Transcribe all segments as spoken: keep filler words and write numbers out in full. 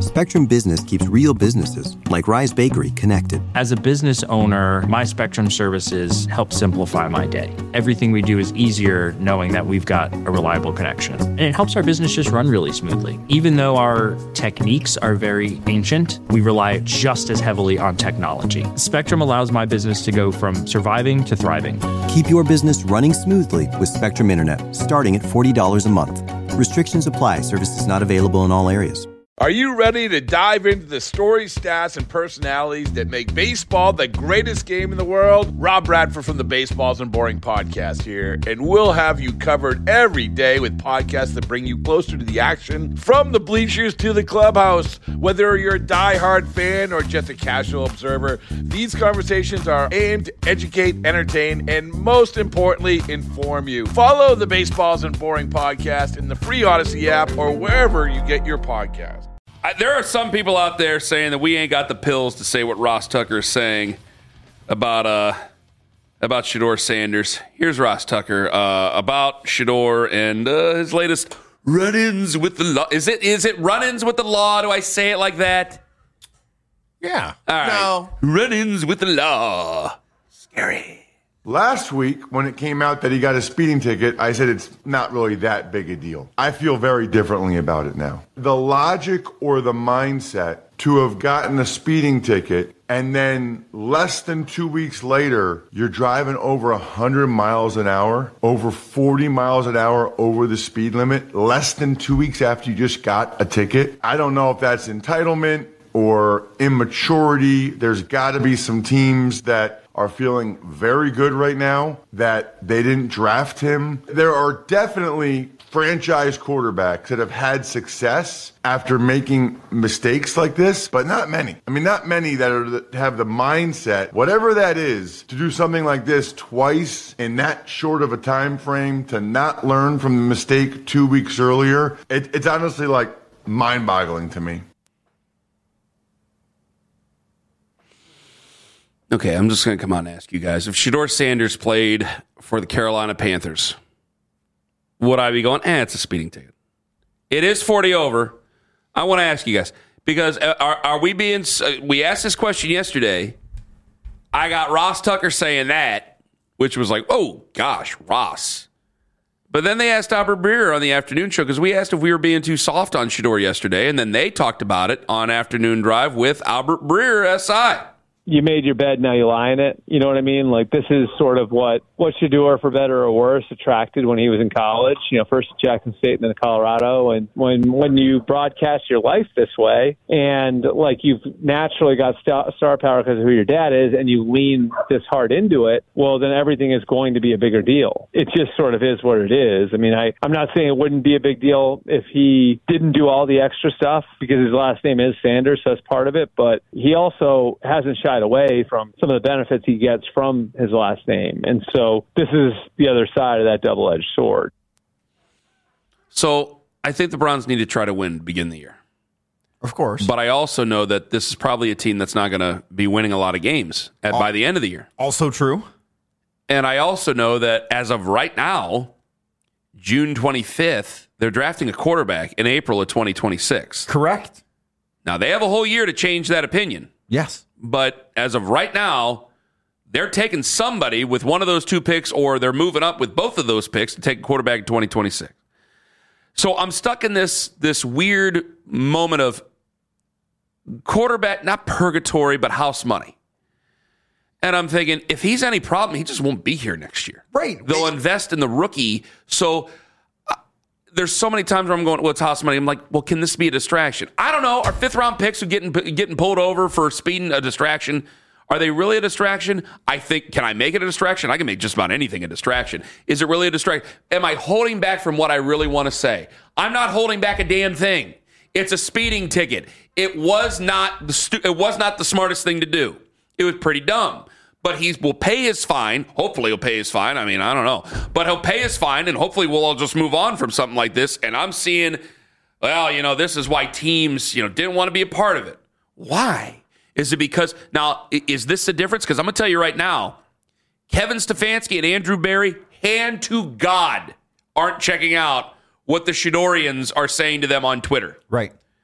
Spectrum Business keeps real businesses, like Rise Bakery, connected. As a business owner, my Spectrum services help simplify my day. Everything we do is easier knowing that we've got a reliable connection. And it helps our business just run really smoothly. Even though our techniques are very ancient, we rely just as heavily on technology. Spectrum allows my business to go from surviving to thriving. Keep your business running smoothly with Spectrum Internet, starting at forty dollars a month. Restrictions apply. Services not available in all areas. Are you ready to dive into the stories, stats, and personalities that make baseball the greatest game in the world? Rob Bradford from the Baseballs and Boring podcast here, and we'll have you covered every day with podcasts that bring you closer to the action, from the bleachers to the clubhouse. Whether you're a diehard fan or just a casual observer, these conversations are aimed to educate, entertain, and most importantly, inform you. Follow the Baseballs and Boring podcast in the free Odyssey app or wherever you get your podcasts. I, there are some people out there saying that we ain't got the pills to say what Ross Tucker is saying about uh about Shedeur Sanders. Here's Ross Tucker uh, about Shedeur and uh, his latest run-ins with the law. Is it is it run-ins with the law? Do I say it like that? Yeah. All right. No. Run-ins with the law. Scary. Last week, when it came out that he got a speeding ticket, I said it's not really that big a deal. I feel very differently about it now. The logic or the mindset to have gotten a speeding ticket and then less than two weeks later, you're driving over one hundred miles an hour, over forty miles an hour over the speed limit, less than two weeks after you just got a ticket. I don't know if that's entitlement or immaturity. There's got to be some teams that are feeling very good right now that they didn't draft him. There are definitely franchise quarterbacks that have had success after making mistakes like this, but not many. I mean, not many that, are, that have the mindset, whatever that is, to do something like this twice in that short of a time frame, to not learn from the mistake two weeks earlier. It, it's honestly like mind-boggling to me. Okay, I'm just going to come on and ask you guys. If Shedeur Sanders played for the Carolina Panthers, would I be going, eh, it's a speeding ticket? It is forty over. I want to ask you guys, because are, are we being, we asked this question yesterday. I got Ross Tucker saying that, which was like, oh, gosh, Ross. But then they asked Albert Breer on the afternoon show, because we asked if we were being too soft on Shedeur yesterday, and then they talked about it on Afternoon Drive with Albert Breer, S I. You made your bed, now you lie in it. You know what I mean? Like, this is sort of what, what Shedeur, for better or worse, attracted when he was in college. You know, first at Jackson State and then to Colorado. And when, when you broadcast your life this way, and, like, you've naturally got star, star power because of who your dad is, and you lean this hard into it, well, then everything is going to be a bigger deal. It just sort of is what it is. I mean, I, I'm not saying it wouldn't be a big deal if he didn't do all the extra stuff, because his last name is Sanders, so that's part of it. But he also hasn't shied away from some of the benefits he gets from his last name. And so this is the other side of that double-edged sword. So I think the Browns need to try to win to begin the year. Of course. But I also know that this is probably a team that's not going to be winning a lot of games at, by the end of the year. Also true. And I also know that as of right now, June twenty-fifth, they're drafting a quarterback in April of twenty twenty-six. Correct. Now, they have a whole year to change that opinion. Yes. But as of right now, they're taking somebody with one of those two picks, or they're moving up with both of those picks to take a quarterback in twenty twenty-six. So I'm stuck in this, this weird moment of quarterback, not purgatory, but house money. And I'm thinking, if he's any problem, he just won't be here next year. Right. They'll invest in the rookie. So uh, there's so many times where I'm going, well, it's house money. I'm like, well, can this be a distraction? I don't know. Are fifth round picks who getting getting pulled over for speeding a distraction? Are they really a distraction? I think, can I make it a distraction? I can make just about anything a distraction. Is it really a distraction? Am I holding back from what I really want to say? I'm not holding back a damn thing. It's a speeding ticket. It was not the stu- it was not the smartest thing to do. It was pretty dumb. But he will pay his fine. Hopefully he'll pay his fine. I mean, I don't know. But he'll pay his fine, and hopefully we'll all just move on from something like this. And I'm seeing, well, you know, this is why teams, you know, didn't want to be a part of it. Why? Is it because, now, is this the difference? Because I'm going to tell you right now, Kevin Stefanski and Andrew Berry, hand to God, aren't checking out what the Shedeurians are saying to them on Twitter. Right.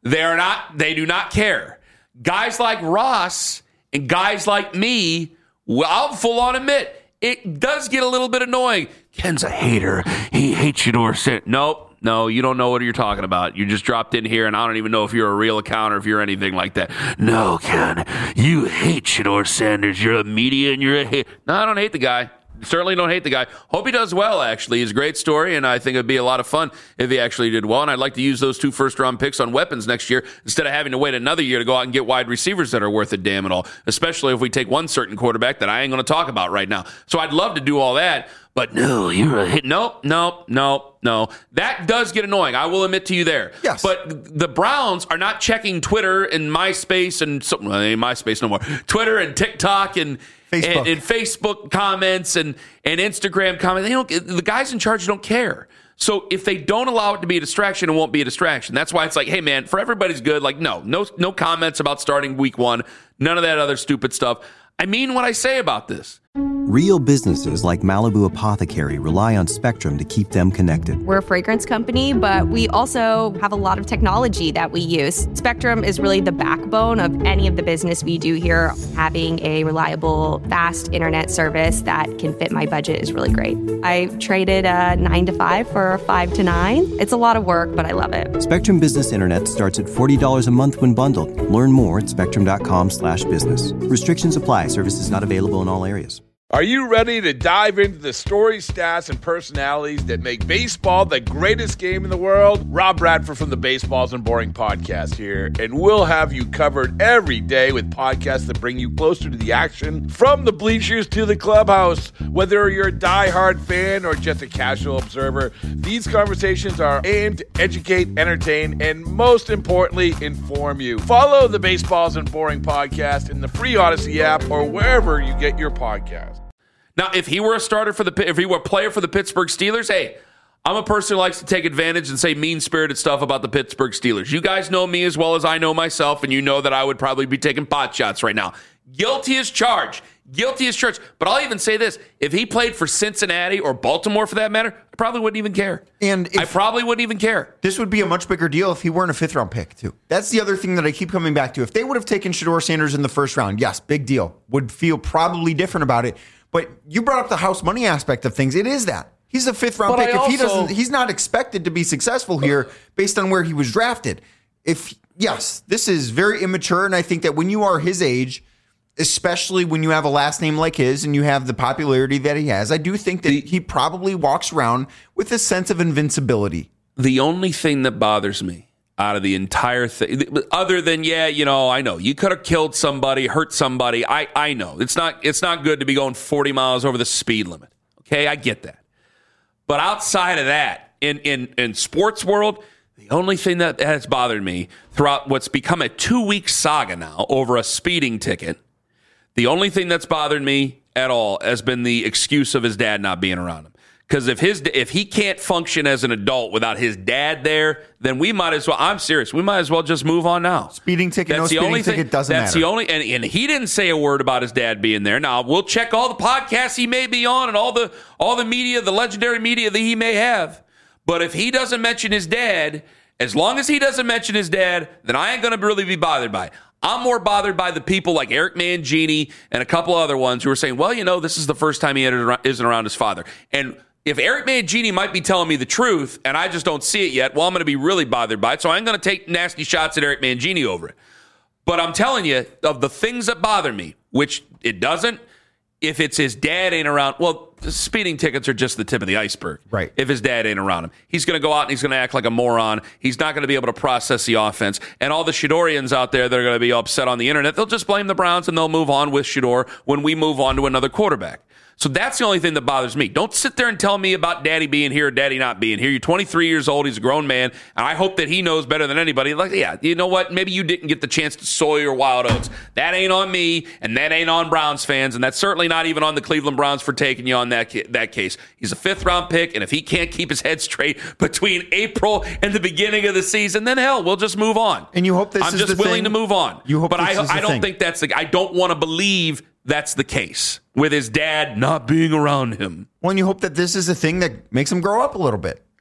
They are not. They do not care. Guys like Ross and guys like me, well, I'll full on admit, it does get a little bit annoying. Ken's a hater. He hates Shedeur Sanders. Nope. No, you don't know what you're talking about. You just dropped in here, and I don't even know if you're a real account or if you're anything like that. No, Ken, you hate Shedeur Sanders. You're a media, and you're a hater. No, I don't hate the guy. Certainly don't hate the guy. Hope he does well, actually. He's a great story, and I think it'd be a lot of fun if he actually did well. And I'd like to use those two first-round picks on weapons next year instead of having to wait another year to go out and get wide receivers that are worth a damn at all, especially if we take one certain quarterback that I ain't going to talk about right now. So I'd love to do all that, but no, you're a hit. Nope, nope, nope, no. That does get annoying. I will admit to you there. Yes. But the Browns are not checking Twitter and MySpace and so, well, ain't MySpace no more. Twitter and TikTok and Facebook. And, and Facebook comments and, and Instagram comments. They don't. The guys in charge don't care. So if they don't allow it to be a distraction, it won't be a distraction. That's why it's like, hey, man, for everybody's good, like, no, no, no comments about starting week one. None of that other stupid stuff. I mean what I say about this. Real businesses like Malibu Apothecary rely on Spectrum to keep them connected. We're a fragrance company, but we also have a lot of technology that we use. Spectrum is really the backbone of any of the business we do here. Having a reliable, fast internet service that can fit my budget is really great. I traded a nine to five for a five to nine. It's a lot of work, but I love it. Spectrum Business Internet starts at forty dollars a month when bundled. Learn more at spectrum.com slash business. Restrictions apply. Services not available in all areas. Are you ready to dive into the stories, stats, and personalities that make baseball the greatest game in the world? Rob Bradford from the Baseballs and Boring podcast here, and we'll have you covered every day with podcasts that bring you closer to the action, from the bleachers to the clubhouse. Whether you're a diehard fan or just a casual observer, these conversations are aimed to educate, entertain, and most importantly, inform you. Follow the Baseballs and Boring podcast in the free Odyssey app or wherever you get your podcasts. Now, if he were a starter for the, if he were a player for the Pittsburgh Steelers, hey, I'm a person who likes to take advantage and say mean-spirited stuff about the Pittsburgh Steelers. You guys know me as well as I know myself, and you know that I would probably be taking pot shots right now. Guilty as charged. Guilty as charged. But I'll even say this. If he played for Cincinnati or Baltimore, for that matter, I probably wouldn't even care. And if, I probably wouldn't even care. This would be a much bigger deal if he weren't a fifth-round pick, too. That's the other thing that I keep coming back to. If they would have taken Shedeur Sanders in the first round, yes, big deal. Would feel probably different about it. But you brought up the house money aspect of things. It is that. He's a fifth round but pick. I If he also, doesn't, he's not expected to be successful here based on where he was drafted. If yes, this is very immature, and I think that when you are his age, especially when you have a last name like his and you have the popularity that he has, I do think that the, he probably walks around with a sense of invincibility. The only thing that bothers me out of the entire thing, other than, yeah, you know, I know you could have killed somebody, hurt somebody. I, I know it's not, it's not good to be going forty miles over the speed limit. Okay. I get that. But outside of that, in, in, in sports world, the only thing that has bothered me throughout what's become a two week saga now over a speeding ticket, the only thing that's bothered me at all has been the excuse of his dad not being around him. Because if his if he can't function as an adult without his dad there, then we might as well. I'm serious. We might as well just move on now. Speeding ticket, that's no the speeding only ticket thing, doesn't that's matter. the only, and, and he didn't say a word about his dad being there. Now we'll check all the podcasts he may be on and all the all the media, the legendary media that he may have. But if he doesn't mention his dad, as long as he doesn't mention his dad, then I ain't going to really be bothered by it. I'm more bothered by the people like Eric Mangini and a couple other ones who are saying, well, you know, this is the first time he isn't around his father. And if Eric Mangini might be telling me the truth and I just don't see it yet, well, I'm going to be really bothered by it. So I'm going to take nasty shots at Eric Mangini over it. But I'm telling you, of the things that bother me, which it doesn't, if it's his dad ain't around, well, the speeding tickets are just the tip of the iceberg. Right. If his dad ain't around him, he's going to go out and he's going to act like a moron. He's not going to be able to process the offense. And all the Shedorians out there that are going to be upset on the internet, they'll just blame the Browns and they'll move on with Shedeur when we move on to another quarterback. So that's the only thing that bothers me. Don't sit there and tell me about daddy being here or daddy not being here. You're twenty-three years old. He's a grown man. And I hope that he knows better than anybody. Like, yeah, you know what? Maybe you didn't get the chance to sow your wild oats. That ain't on me, and that ain't on Browns fans, and that's certainly not even on the Cleveland Browns for taking you on that, that case. He's a fifth-round pick, and if he can't keep his head straight between April and the beginning of the season, then hell, we'll just move on. And you hope this I'm is just the willing thing. to move on. You hope but this I, is the I don't thing. think that's the. I don't want to believe that's the case with his dad not being around him. Well, and you hope that this is a thing that makes him grow up a little bit.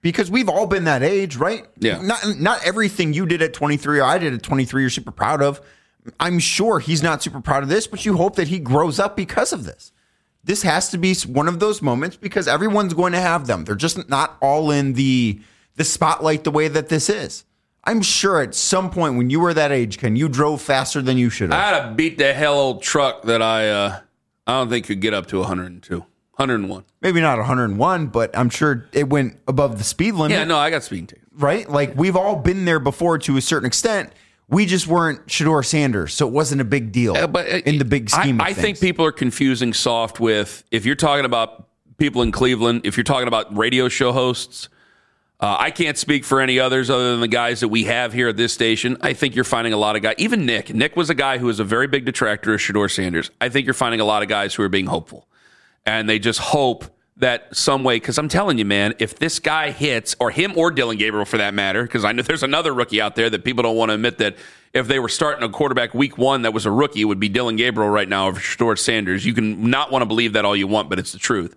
because we've all been that age, right? Yeah. Not, not everything you did at twenty-three or I did at twenty-three you're super proud of. I'm sure he's not super proud of this, but you hope that he grows up because of this. This has to be one of those moments because everyone's going to have them. They're just not all in the the spotlight the way that this is. I'm sure at some point when you were that age, Ken, you drove faster than you should have. I had a beat the hell old truck that I uh, I don't think could get up to one hundred two, one hundred one. Maybe not one hundred one, but I'm sure it went above the speed limit. Yeah, no, I got speeding tickets. Right? Like we've all been there before to a certain extent. We just weren't Shedeur Sanders, so it wasn't a big deal uh, but, uh, in the big scheme I, of things. I think people are confusing soft with, if you're talking about people in Cleveland, if you're talking about radio show hosts, uh, I can't speak for any others other than the guys that we have here at this station. I think you're finding a lot of guys, even Nick. Nick was a guy who was a very big detractor of Shedeur Sanders. I think you're finding a lot of guys who are being hopeful. And they just hope that some way, because I'm telling you, man, if this guy hits, or him or Dillon Gabriel for that matter, because I know there's another rookie out there that people don't want to admit that if they were starting a quarterback week one that was a rookie, it would be Dillon Gabriel right now over Shedeur Sanders. You can not want to believe that all you want, but it's the truth.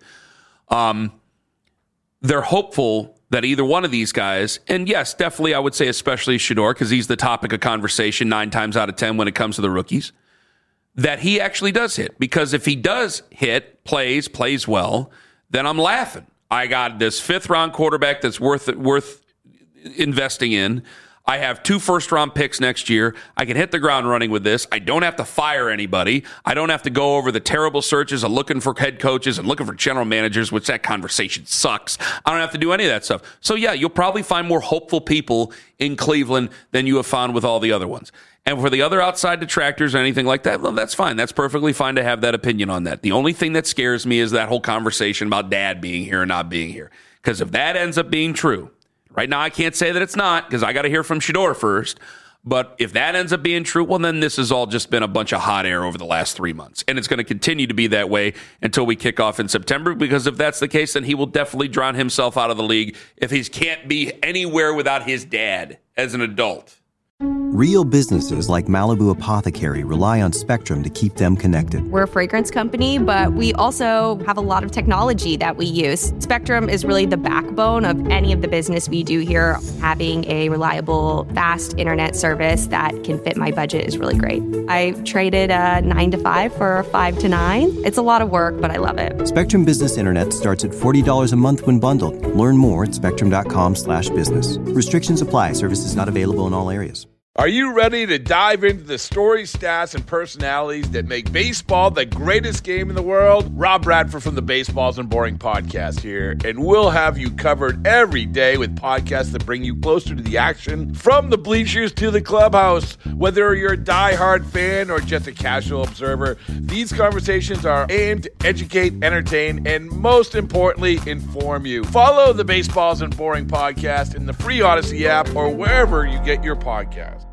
Um, they're hopeful that either one of these guys, and yes, definitely I would say especially Shedeur, because he's the topic of conversation nine times out of ten when it comes to the rookies, that he actually does hit. Because if he does hit, plays, plays well, then I'm laughing. I got this fifth round quarterback that's worth worth investing in. I have two first round picks next year. I can hit the ground running with this. I don't have to fire anybody. I don't have to go over the terrible searches of looking for head coaches and looking for general managers, which that conversation sucks. I don't have to do any of that stuff. So yeah, you'll probably find more hopeful people in Cleveland than you have found with all the other ones. And for the other outside detractors or anything like that, well, that's fine. That's perfectly fine to have that opinion on that. The only thing that scares me is that whole conversation about dad being here and not being here. Because if that ends up being true, right now I can't say that it's not because I got to hear from Shedeur first. But if that ends up being true, well, then this has all just been a bunch of hot air over the last three months. And it's going to continue to be that way until we kick off in September, because if that's the case, then he will definitely drown himself out of the league if he can't be anywhere without his dad as an adult. Real businesses like Malibu Apothecary rely on Spectrum to keep them connected. We're a fragrance company, but we also have a lot of technology that we use. Spectrum is really the backbone of any of the business we do here. Having a reliable, fast internet service that can fit my budget is really great. I traded a nine to five for a five to nine. It's a lot of work, but I love it. Spectrum Business Internet starts at forty dollars a month when bundled. Learn more at spectrum.com slash business. Restrictions apply. Services not available in all areas. Are you ready to dive into the stories, stats, and personalities that make baseball the greatest game in the world? Rob Bradford from the Baseballs and Boring podcast here, and we'll have you covered every day with podcasts that bring you closer to the action, from the bleachers to the clubhouse. Whether you're a diehard fan or just a casual observer, these conversations are aimed to educate, entertain, and most importantly, inform you. Follow the Baseballs and Boring podcast in the free Odyssey app or wherever you get your podcasts.